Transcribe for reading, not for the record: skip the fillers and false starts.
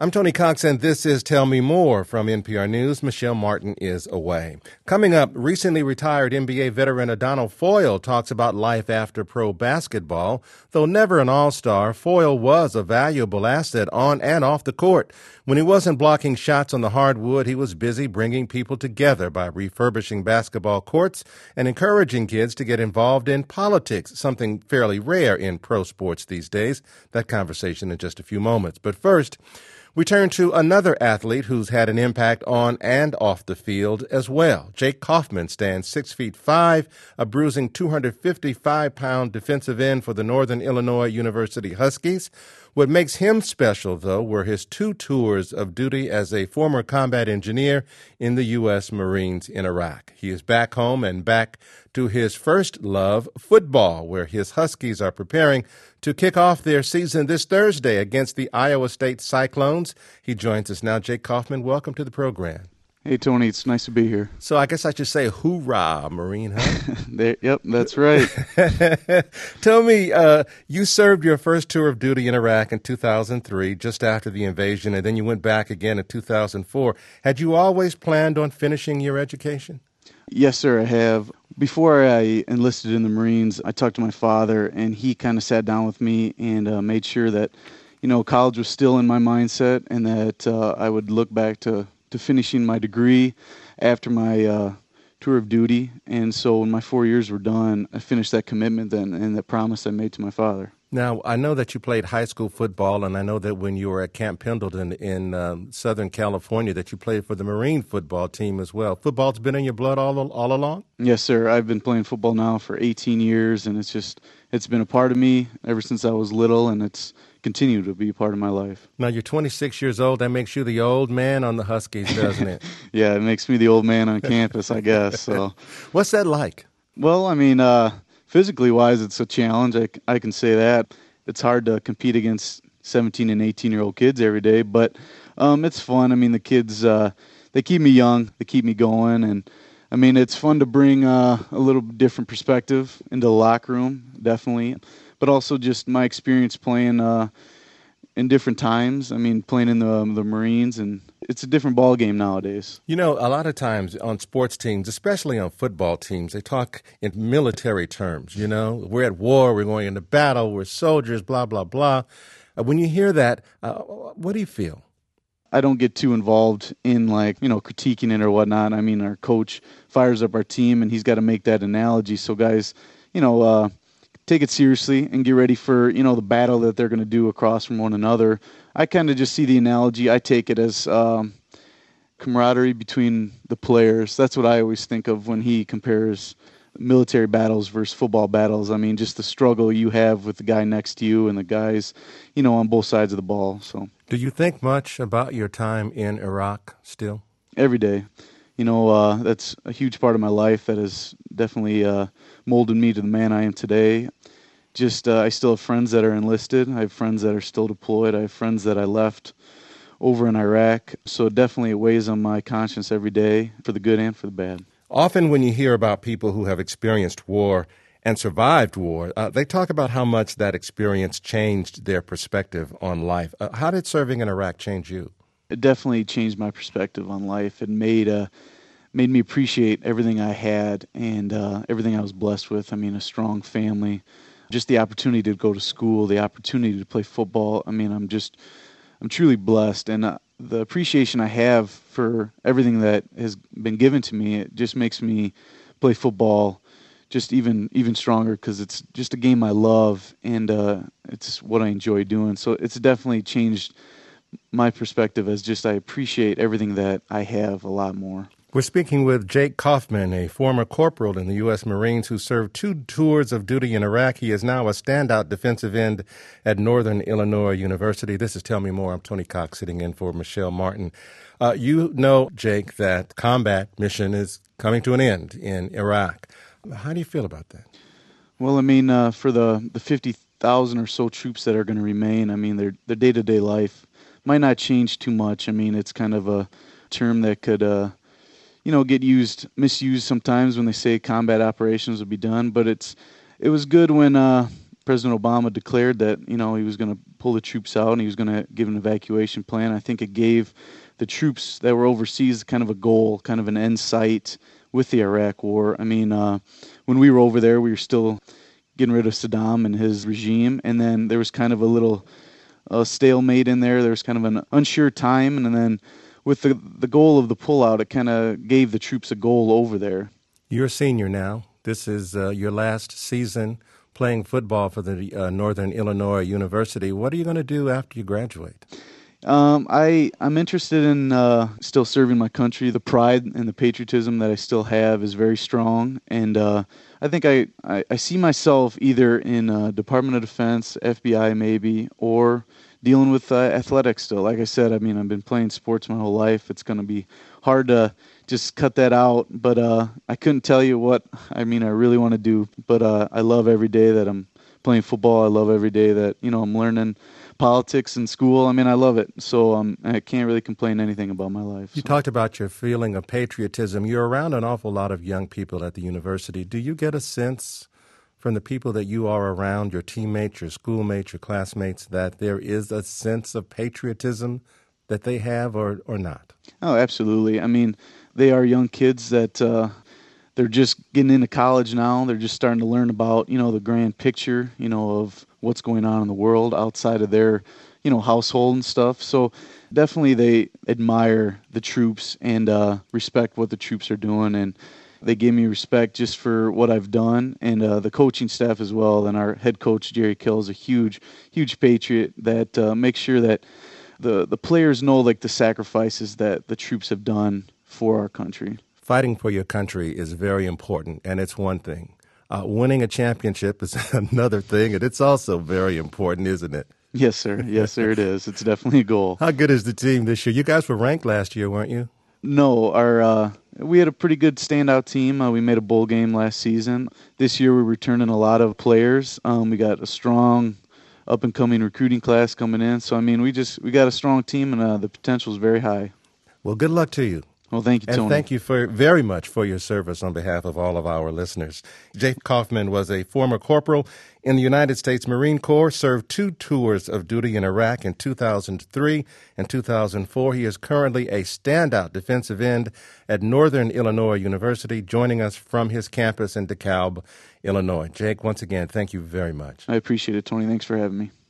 I'm Tony Cox, and this is Tell Me More from NPR News. Michelle Martin is away. Coming up, recently retired NBA veteran Adonal Foyle talks about life after pro basketball. Though never an all-star, Foyle was a valuable asset on and off the court. When he wasn't blocking shots on the hardwood, he was busy bringing people together by refurbishing basketball courts and encouraging kids to get involved in politics, something fairly rare in pro sports these days. That conversation in just a few moments. But first, we turn to another athlete who's had an impact on and off the field as well. Jake Kaufman stands 6'5", a bruising 255-pound defensive end for the Northern Illinois University Huskies. What makes him special, though, were his 2 tours of duty as a former combat engineer in the U.S. Marines in Iraq. He is back home and back to his first love, football, where his Huskies are preparing to kick off their season this Thursday against the Iowa State Cyclones. He joins us now. Jake Kaufman, welcome to the program. Hey, Tony, it's nice to be here. So I guess I should say hoorah, Marine, huh? Yep, that's right. Tell me, you served your first tour of duty in Iraq in 2003, just after the invasion, and then you went back again in 2004. Had you always planned on finishing your education? Yes, sir, I have. Before I enlisted in the Marines, I talked to my father, and he kind of sat down with me and made sure that, college was still in my mindset and that I would look back to finishing my degree after my tour of duty. And so when my 4 years were done, I finished that commitment then and the promise I made to my father. Now, I know that you played high school football, and I know that when you were at Camp Pendleton in Southern California that you played for the Marine football team as well. Football's been in your blood all along? Yes, sir. I've been playing football now for 18 years, and it's been a part of me ever since I was little, and it's continued to be a part of my life. Now, you're 26 years old. That makes you the old man on the Huskies, doesn't it? Yeah, it makes me the old man on campus, I guess. So, what's that like? Well, I mean, physically wise, it's a challenge. I can say that. It's hard to compete against 17 and 18-year-old kids every day, but it's fun. I mean, the kids, they keep me young. They keep me going. And, I mean, it's fun to bring a little different perspective into the locker room, definitely. But also just my experience playing in different times. I mean, playing in the Marines, and it's a different ball game nowadays. You know, a lot of times on sports teams, especially on football teams, they talk in military terms. You know, we're at war, we're going into battle, we're soldiers, blah, blah, blah. When you hear that, what do you feel? I don't get too involved in, critiquing it or whatnot. I mean, our coach fires up our team, and he's got to make that analogy. So guys, take it seriously and get ready for, the battle that they're going to do across from one another. I kind of just see the analogy. I take it as camaraderie between the players. That's what I always think of when he compares military battles versus football battles. I mean, just the struggle you have with the guy next to you and the guys, on both sides of the ball. So, do you think much about your time in Iraq still? Every day. That's a huge part of my life that has definitely molded me to the man I am today. I still have friends that are enlisted. I have friends that are still deployed. I have friends that I left over in Iraq. So definitely it weighs on my conscience every day, for the good and for the bad. Often when you hear about people who have experienced war and survived war, they talk about how much that experience changed their perspective on life. How did serving in Iraq change you? It definitely changed my perspective on life. It made me appreciate everything I had and everything I was blessed with. I mean, a strong family, just the opportunity to go to school, the opportunity to play football. I mean, I'm truly blessed, and the appreciation I have for everything that has been given to me, it just makes me play football just even stronger, because it's just a game I love, and it's what I enjoy doing. So it's definitely changed my perspective as just I appreciate everything that I have a lot more. We're speaking with Jake Kaufman, a former corporal in the U.S. Marines who served 2 tours of duty in Iraq. He is now a standout defensive end at Northern Illinois University. This is Tell Me More. I'm Tony Cox, sitting in for Michelle Martin. You know, Jake, that combat mission is coming to an end in Iraq. How do you feel about that? Well, I mean, for the 50,000 or so troops that are going to remain, I mean, their day-to-day life might not change too much. I mean, it's kind of a term that could get misused sometimes when they say combat operations will be done. But it was good when President Obama declared that, he was going to pull the troops out, and he was going to give an evacuation plan. I think it gave the troops that were overseas kind of a goal, kind of an end sight with the Iraq War. I mean, when we were over there, we were still getting rid of Saddam and his regime, and then there was kind of a little stalemate in there. There was kind of an unsure time, and then with the goal of the pullout, it kind of gave the troops a goal over there. You're a senior now. This is your last season playing football for the Northern Illinois University. What are you going to do after you graduate? I'm interested in still serving my country. The pride and the patriotism that I still have is very strong, and I think I see myself either in Department of Defense, FBI maybe, or dealing with athletics still. Like I said, I mean, I've been playing sports my whole life. It's going to be hard to just cut that out, but I couldn't tell you what I really want to do, but I love every day that I'm playing football. I love every day that, I'm learning politics in school. I mean, I love it, so I can't really complain anything about my life. You talked about your feeling of patriotism. You're around an awful lot of young people at the university. Do you get a sense from the people that you are around, your teammates, your schoolmates, your classmates, that there is a sense of patriotism that they have or not? Oh, absolutely. I mean, they are young kids that they're just getting into college now. They're just starting to learn about, the grand picture, of what's going on in the world outside of their, household and stuff. So definitely they admire the troops and respect what the troops are doing. And they gave me respect just for what I've done, and the coaching staff as well. And our head coach, Jerry Kill, is a huge, huge patriot that makes sure that the players know the sacrifices that the troops have done for our country. Fighting for your country is very important, and it's one thing. Winning a championship is another thing, and it's also very important, isn't it? Yes, sir. Yes, sir, it is. It's definitely a goal. How good is the team this year? You guys were ranked last year, weren't you? No, we had a pretty good standout team. We made a bowl game last season. This year we're returning a lot of players. We got a strong up-and-coming recruiting class coming in. So, we got a strong team, and the potential is very high. Well, good luck to you. Well, thank you, Tony. And thank you very much for your service on behalf of all of our listeners. Jake Kaufman was a former corporal in the United States Marine Corps, served 2 tours of duty in Iraq in 2003 and 2004. He is currently a standout defensive end at Northern Illinois University, joining us from his campus in DeKalb, Illinois. Jake, once again, thank you very much. I appreciate it, Tony. Thanks for having me.